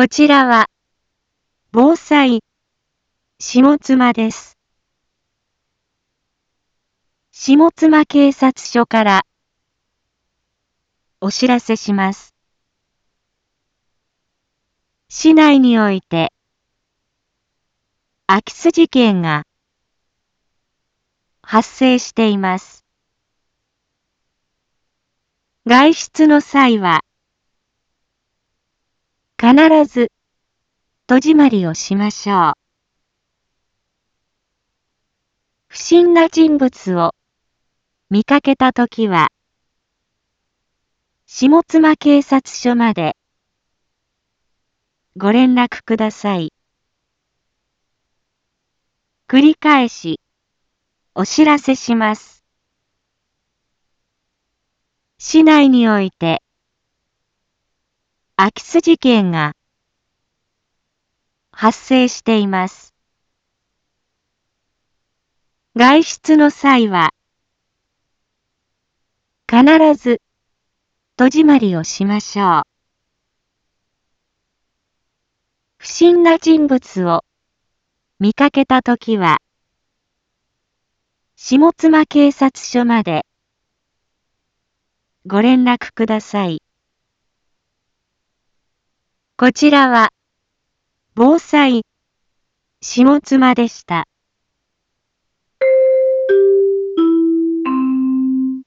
こちらは、防災、下妻です。下妻警察署から、お知らせします。市内において、空き巣事件が、発生しています。外出の際は、必ず、戸締まりをしましょう。不審な人物を見かけたときは、下妻警察署までご連絡ください。繰り返し、お知らせします。市内において、空き巣事件が発生しています。外出の際は、必ず戸締まりをしましょう。不審な人物を見かけたときは、下妻警察署までご連絡ください。こちらは、防災、下妻でした。